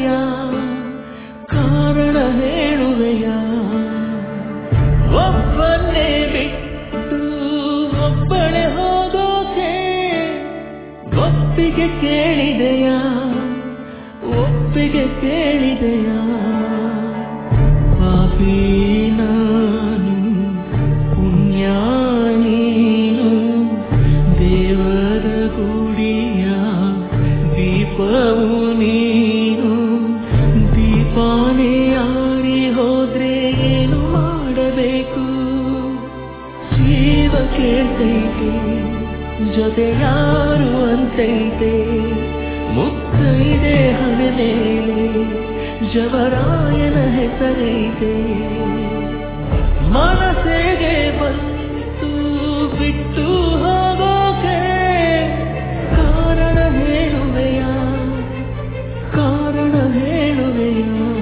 ಹೇಳುವೆಯ, ಕಾರಣ ಹೇಳುವೆಯ. ಒಬ್ಬನ್ನೇ ಬಿಟ್ಟು ಒಬ್ಬಳೆ ಹೋಗೋಕೆ ಒಪ್ಪಿಗೆ ಕೇಳಿದೆಯ, ಒಪ್ಪಿಗೆ ಕೇಳಿದೆಯ. ಪಾಪಿ ನಾನು, ಪುಣ್ಯ ನೀನು, ದೇವರ ಗುಡಿಯ ದೀಪವು ನೀನು. ದೀಪಾನೇ ಆರಿ ಹೋದ್ರೆ ಏನು ಮಾಡಬೇಕು? ಜೀವ ಕೇಳ್ತೈತೆ, ಜೊತೆ ಯಾರು ಅಂತೈತೆ. ಮುತ್ತೈದೆ ಹಣೆ ಮೇಲೆ ಜವರಾಯನ ಹೆಸರೈತೆ. ಮನಸ್ಸಿಗೆ ಬಂತು ಬಿಟ್ಟು ಹೋಗೋಕೆ, ಕಾರಣ ಹೇಳುವೆಯ, ಕಾರಣ ಹೇಳುವೆಯ.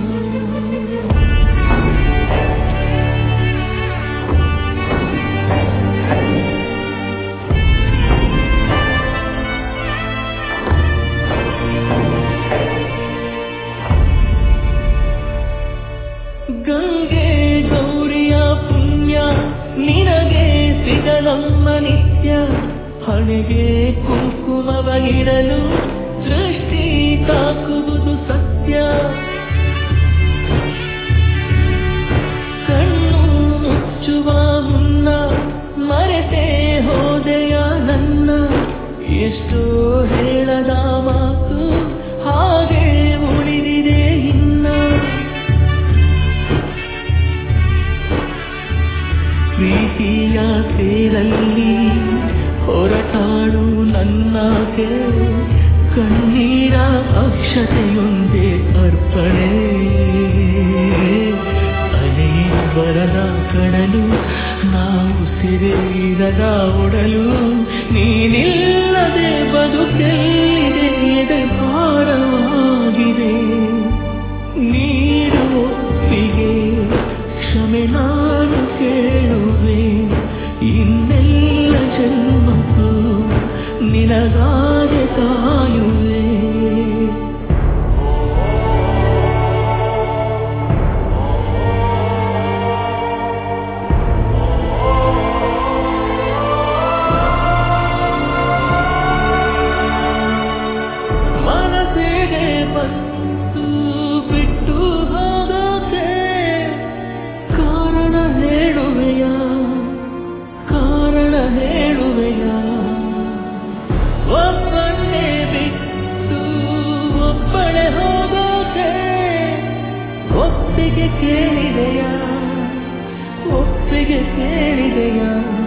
ಗಂಗೆ ಗೌರಿಯ ಪುಣ್ಯ ನಿನಗೆ ಸಿಗಲಮ್ಮ ನಿತ್ಯ. ಹಣೆಗೆ ಕುಂಕುಮವ ಇಡಲು ದೃಷ್ಟಿ ತಾಕುವುದು ಸತ್ಯ. ಕಣ್ಣು ಮುಚ್ಚುವ ಮುನ್ನ ಮರೆತೇ ಹೋದೆಯ ನನ್ನ. ಎಷ್ಟೋ ಹೇಳದ ಮಾತು ಹಾಗೆ ಉಳಿದಿದೆ ಇನ್ನ. ಪ್ರೀತಿಯ ತೇರಲ್ಲಿ ಹೊರಟಾಡು ನನ್ನಾಗೆ, ಕಣ್ಣೀರ ಅಕ್ಷತೆಯೊಂದೇ ಅರ್ಪಣೆ. ಅಲೆಯ ಬರದ ಕಡಲು, ನಾವು ಸಿರಿರದ ಒಡಲು. ನೀನಿಲ್ಲದೆ ಬದುಕೆಲ್ಲಿದೆ, ಎದೆ ಭಾರವಾಗಿದೆ. ನೀಡು ಒಪ್ಪಿಗೆ, ಕ್ಷಮೆ ನಾನು ಕೇಳುವೆ. ಇನ್ನೆಲ್ಲ ಜನ್ಮಕ್ಕೂ ನಿನಗಾಗೆ ಕಾಯುವೆ. ಮನಸ್ಸಿಗೆ ಬಂತು ಬಿಟ್ಟು ಹೋಗೋಕೆ, ಕಾರಣ ಹೇಳುವೆಯ, ಕಾರಣ ಹೇಳುವೆಯ. ಒಬ್ಬನ್ನೇ ಬಿಟ್ಟು ಒಬ್ಬಳೆ ಹೋಗೋಕೆ ಒಪ್ಪಿಗೆ ಕೇಳಿದೆಯ, ಒಪ್ಪಿಗೆ ಕೇಳಿದೆಯ.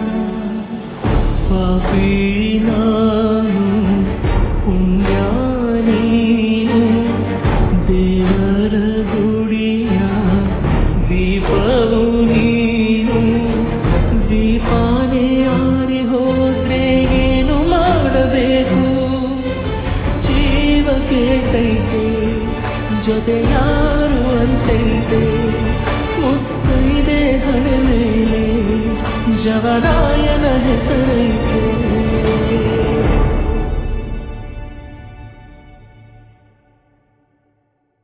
ಪಾಪಿ ನಾನು, ಪುಣ್ಯ ನೀನು, ದೇವರ ಗುಡಿಯ ದೀಪವು ನೀನು. ದೀಪಾನೇ ಆರಿ ಹೋದ್ರೆ ಏನು ಮಾಡಬೇಕು? ಜೀವ ಕೇಳ್ತೈತೆ, ಜೊತೆ ಯಾರು ಅಂತೈತೆ. ಮುತ್ತೈದೆ ಹಣೆ ಮೇಲೆ ಜವರಾಯನ ಹೆಸರೈತೆ.